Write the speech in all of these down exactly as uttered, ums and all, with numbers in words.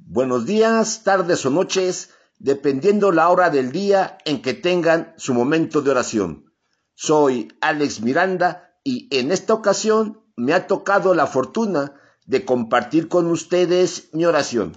Buenos días, tardes o noches, dependiendo la hora del día en que tengan su momento de oración. Soy Alex Miranda y en esta ocasión me ha tocado la fortuna de compartir con ustedes mi oración.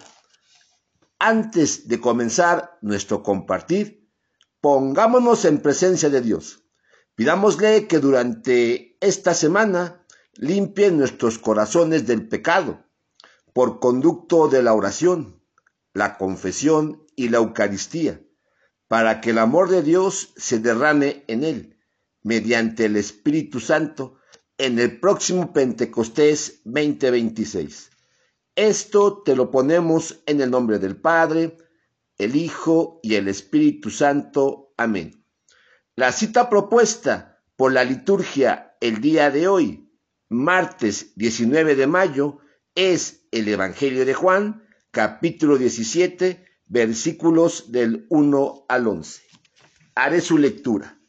Antes de comenzar nuestro compartir, pongámonos en presencia de Dios. Pidámosle que durante esta semana limpie nuestros corazones del pecado, por conducto de la oración, la confesión y la Eucaristía, para que el amor de Dios se derrame en él, mediante el Espíritu Santo, en el próximo Pentecostés veinte veintiséis. Esto te lo ponemos en el nombre del Padre, el Hijo y el Espíritu Santo. Amén. La cita propuesta por la liturgia el día de hoy, martes diecinueve de mayo, es el Evangelio de Juan, capítulo diecisiete, versículos del uno al once. Haré su lectura.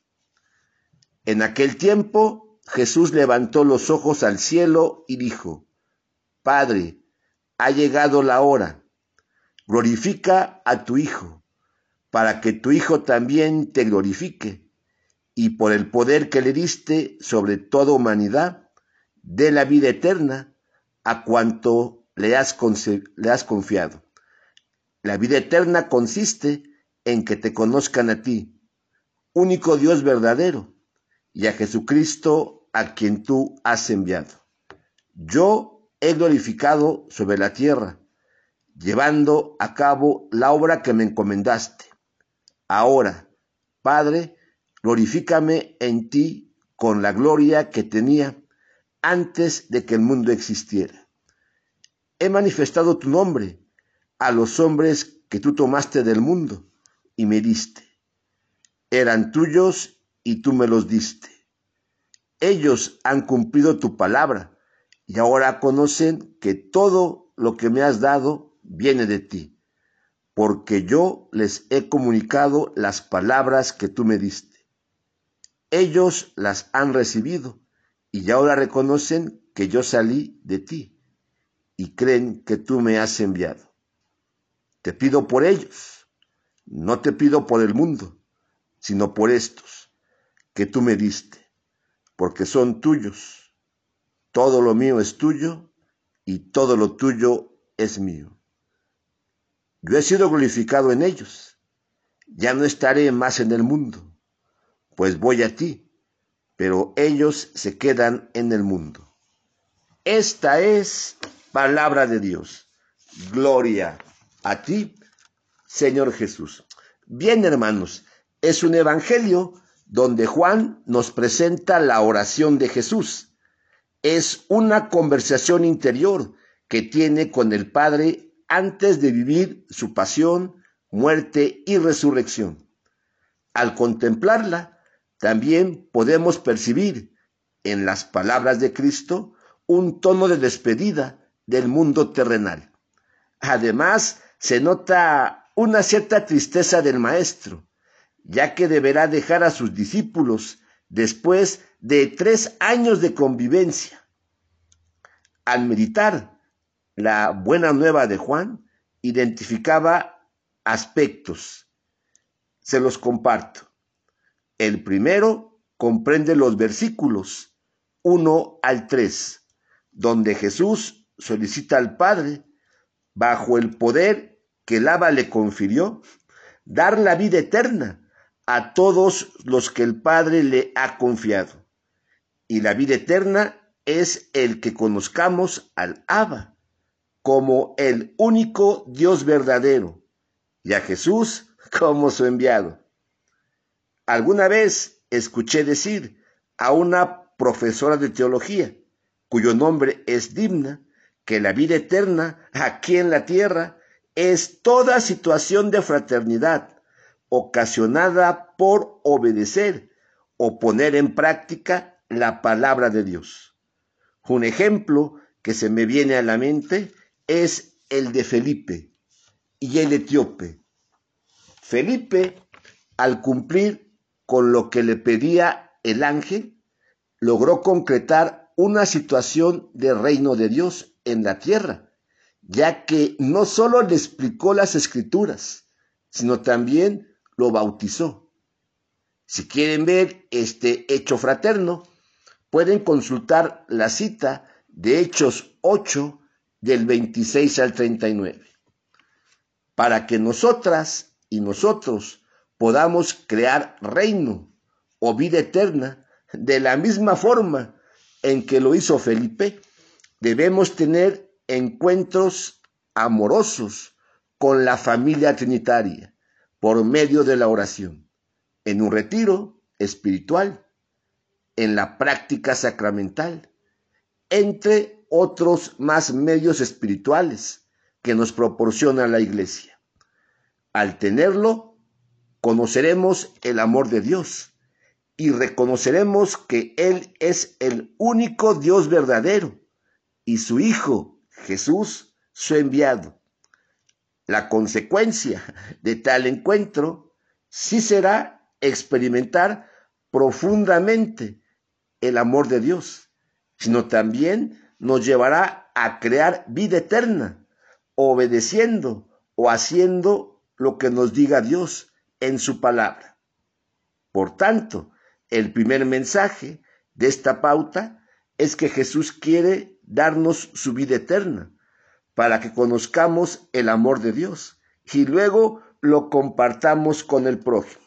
En aquel tiempo, Jesús levantó los ojos al cielo y dijo: Padre, ha llegado la hora. Glorifica a tu Hijo, para que tu Hijo también te glorifique, y por el poder que le diste sobre toda humanidad, dé la vida eterna a cuanto le has, le has confiado. La vida eterna consiste en que te conozcan a ti, único Dios verdadero, y a Jesucristo a quien tú has enviado. Yo he glorificado sobre la tierra, llevando a cabo la obra que me encomendaste. Ahora, Padre, glorifícame en ti con la gloria que tenía antes de que el mundo existiera. He manifestado tu nombre a los hombres que tú tomaste del mundo y me diste. Eran tuyos y tú me los diste. Ellos han cumplido tu palabra y ahora conocen que todo lo que me has dado viene de ti, porque yo les he comunicado las palabras que tú me diste. Ellos las han recibido y ahora reconocen que yo salí de ti y creen que tú me has enviado. Te pido por ellos, no te pido por el mundo, sino por estos que tú me diste, porque son tuyos. Todo lo mío es tuyo y todo lo tuyo es mío. Yo he sido glorificado en ellos, ya no estaré más en el mundo, pues voy a ti, pero ellos se quedan en el mundo. Esta es palabra de Dios. Gloria a ti, Señor Jesús. Bien, hermanos, es un evangelio donde Juan nos presenta la oración de Jesús. Es una conversación interior que tiene con el Padre antes de vivir su pasión, muerte y resurrección. Al contemplarla, también podemos percibir en las palabras de Cristo un tono de despedida del mundo terrenal. Además, se nota una cierta tristeza del Maestro, ya que deberá dejar a sus discípulos después de tres años de convivencia. Al meditar la buena nueva de Juan, identificaba aspectos. Se los comparto. El primero comprende los versículos uno al tres, donde Jesús solicita al Padre, bajo el poder que el Abba le confirió, dar la vida eterna a todos los que el Padre le ha confiado. Y la vida eterna es el que conozcamos al Abba como el único Dios verdadero y a Jesús como su enviado. Alguna vez escuché decir a una profesora de teología, cuyo nombre es Dimna, que la vida eterna aquí en la tierra es toda situación de fraternidad ocasionada por obedecer o poner en práctica la palabra de Dios. Un ejemplo que se me viene a la mente es el de Felipe y el etíope. Felipe, al cumplir con lo que le pedía el ángel, logró concretar una situación de reino de Dios en la tierra, ya que no solo le explicó las Escrituras, sino también lo bautizó. Si quieren ver este hecho fraterno, pueden consultar la cita de Hechos ocho, del veintiséis al treinta y nueve. Para que nosotras y nosotros podamos crear reino o vida eterna de la misma forma en que lo hizo Felipe, debemos tener encuentros amorosos con la familia trinitaria por medio de la oración, en un retiro espiritual, en la práctica sacramental, entre otros más medios espirituales que nos proporciona la Iglesia. Al tenerlo, conoceremos el amor de Dios y reconoceremos que Él es el único Dios verdadero y su Hijo, Jesús, su enviado. La consecuencia de tal encuentro sí será experimentar profundamente el amor de Dios, sino también nos llevará a crear vida eterna, obedeciendo o haciendo lo que nos diga Dios en su palabra. Por tanto, el primer mensaje de esta pauta es que Jesús quiere darnos su vida eterna para que conozcamos el amor de Dios y luego lo compartamos con el prójimo.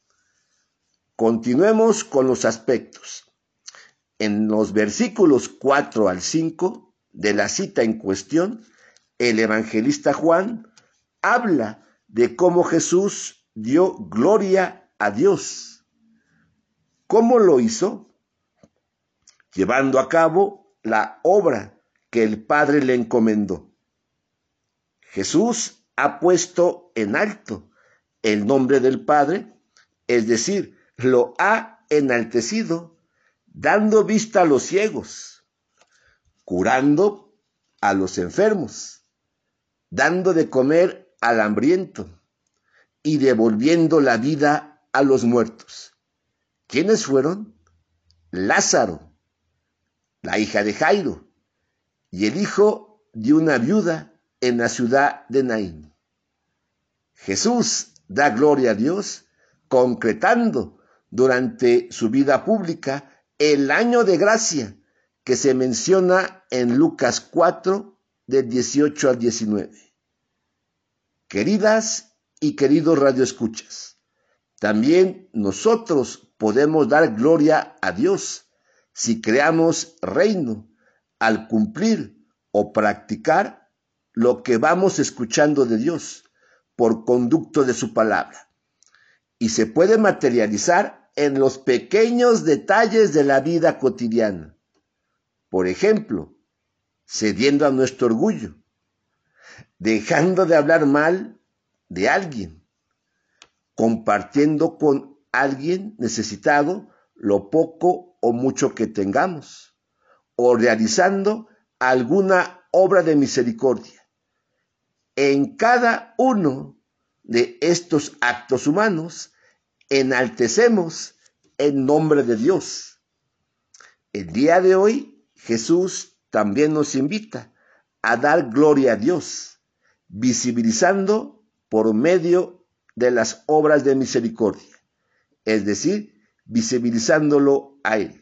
Continuemos con los aspectos. En los versículos cuatro al cinco de la cita en cuestión, el evangelista Juan habla de cómo Jesús dio gloria a Dios. ¿Cómo lo hizo? Llevando a cabo la obra que el Padre le encomendó. Jesús ha puesto en alto el nombre del Padre, es decir, lo ha enaltecido, dando vista a los ciegos, curando a los enfermos, dando de comer al hambriento y devolviendo la vida a los muertos. ¿Quiénes fueron? Lázaro, la hija de Jairo, y el hijo de una viuda en la ciudad de Naín. Jesús da gloria a Dios, concretando durante su vida pública el año de gracia que se menciona en Lucas cuatro, del dieciocho al diecinueve. Queridas y queridos radioescuchas, también nosotros podemos dar gloria a Dios si creamos reino al cumplir o practicar lo que vamos escuchando de Dios por conducto de su palabra. Y se puede materializar en los pequeños detalles de la vida cotidiana. Por ejemplo, cediendo a nuestro orgullo, dejando de hablar mal de alguien, compartiendo con alguien necesitado lo poco o mucho que tengamos, o realizando alguna obra de misericordia. En cada uno de estos actos humanos, enaltecemos el nombre de Dios. El día de hoy, Jesús también nos invita a dar gloria a Dios, visibilizando por medio de las obras de misericordia, es decir, visibilizándolo a Él.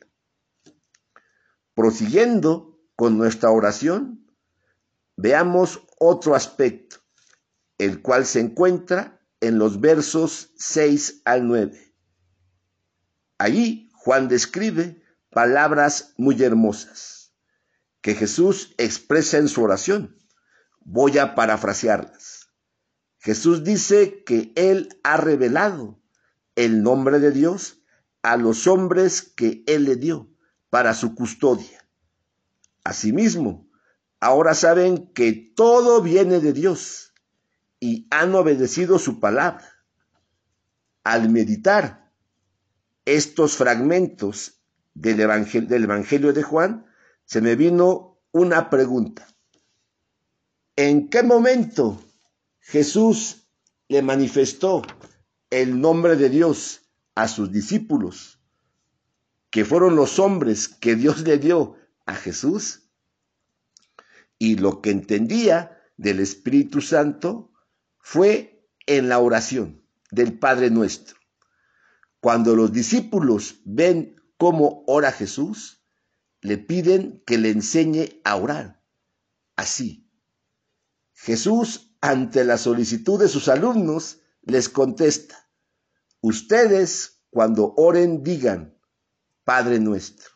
Prosiguiendo con nuestra oración, veamos otro aspecto, el cual se encuentra en los versos seis al nueve. Allí Juan describe palabras muy hermosas que Jesús expresa en su oración. Voy a parafrasearlas. Jesús dice que Él ha revelado el nombre de Dios a los hombres que Él le dio para su custodia. Asimismo, ahora saben que todo viene de Dios y han obedecido su palabra. Al meditar estos fragmentos del Evangelio, del Evangelio de Juan, se me vino una pregunta. ¿En qué momento Jesús le manifestó el nombre de Dios a sus discípulos, que fueron los hombres que Dios le dio a Jesús? Y lo que entendía del Espíritu Santo fue en la oración del Padre Nuestro. Cuando los discípulos ven cómo ora Jesús, le piden que le enseñe a orar. Así, Jesús, ante la solicitud de sus alumnos, les contesta: ustedes, cuando oren, digan, Padre Nuestro.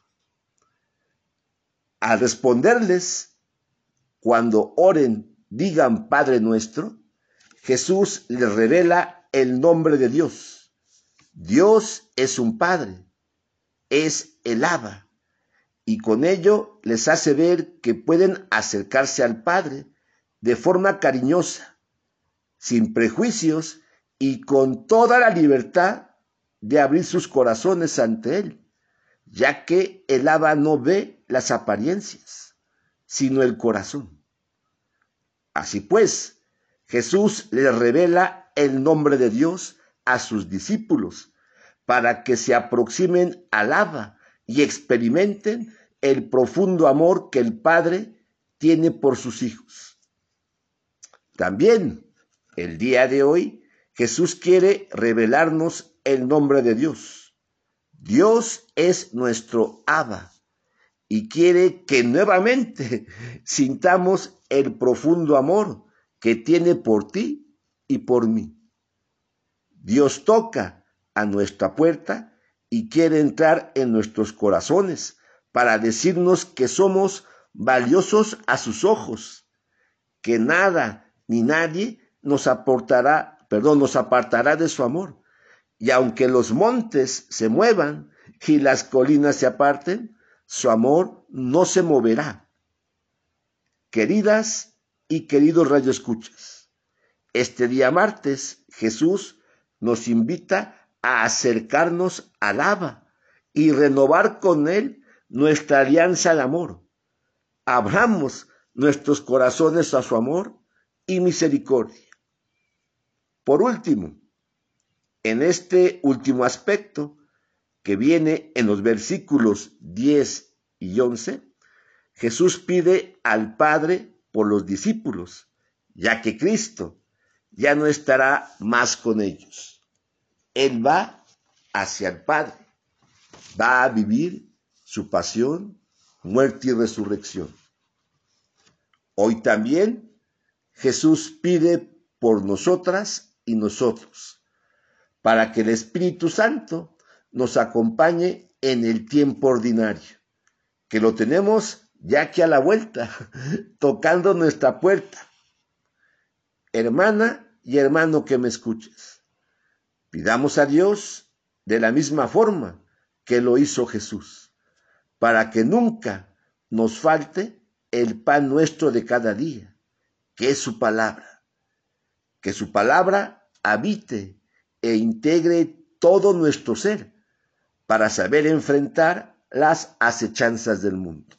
Al responderles, cuando oren, digan Padre Nuestro, Jesús les revela el nombre de Dios. Dios es un Padre, es el Abba, y con ello les hace ver que pueden acercarse al Padre de forma cariñosa, sin prejuicios y con toda la libertad de abrir sus corazones ante Él, ya que el Abba no ve las apariencias, sino el corazón. Así pues, Jesús les revela el nombre de Dios a sus discípulos para que se aproximen al Abba y experimenten el profundo amor que el Padre tiene por sus hijos. También, el día de hoy, Jesús quiere revelarnos el nombre de Dios. Dios es nuestro Abba y quiere que nuevamente sintamos el profundo amor que tiene por ti y por mí. Dios toca a nuestra puerta y quiere entrar en nuestros corazones para decirnos que somos valiosos a sus ojos, que nada ni nadie nos aportará, perdón, nos apartará de su amor. Y aunque los montes se muevan y las colinas se aparten, su amor no se moverá. Queridas y queridos radioescuchas, este día martes Jesús nos invita a acercarnos al Abba y renovar con Él nuestra alianza de amor. Abramos nuestros corazones a su amor y misericordia. Por último, en este último aspecto que viene en los versículos diez y once, Jesús pide al Padre por los discípulos, ya que Cristo ya no estará más con ellos. Él va hacia el Padre, va a vivir su pasión, muerte y resurrección. Hoy también Jesús pide por nosotras y nosotros, para que el Espíritu Santo nos acompañe en el tiempo ordinario, que lo tenemos ya aquí a la vuelta, tocando nuestra puerta. Hermana y hermano que me escuches, pidamos a Dios de la misma forma que lo hizo Jesús, para que nunca nos falte el pan nuestro de cada día, que es su palabra. Que su palabra habite e integre todo nuestro ser para saber enfrentar las acechanzas del mundo.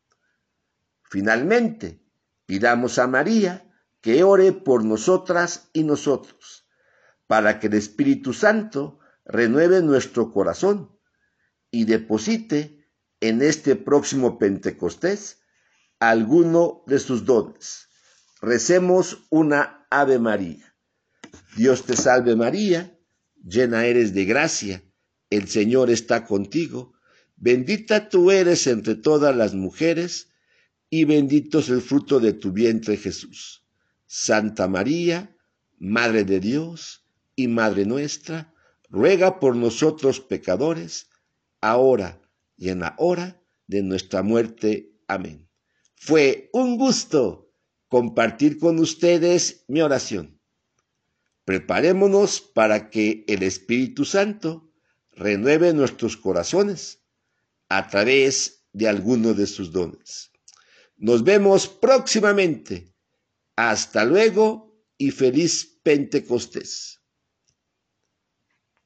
Finalmente, pidamos a María que ore por nosotras y nosotros, para que el Espíritu Santo renueve nuestro corazón y deposite en este próximo Pentecostés alguno de sus dones. Recemos una Ave María. Dios te salve María, llena eres de gracia, el Señor está contigo, bendita tú eres entre todas las mujeres, y bendito es el fruto de tu vientre Jesús. Santa María, Madre de Dios y Madre nuestra, ruega por nosotros pecadores, ahora y en la hora de nuestra muerte. Amén. Fue un gusto compartir con ustedes mi oración. Preparémonos para que el Espíritu Santo renueve nuestros corazones a través de alguno de sus dones. Nos vemos próximamente. Hasta luego y feliz Pentecostés.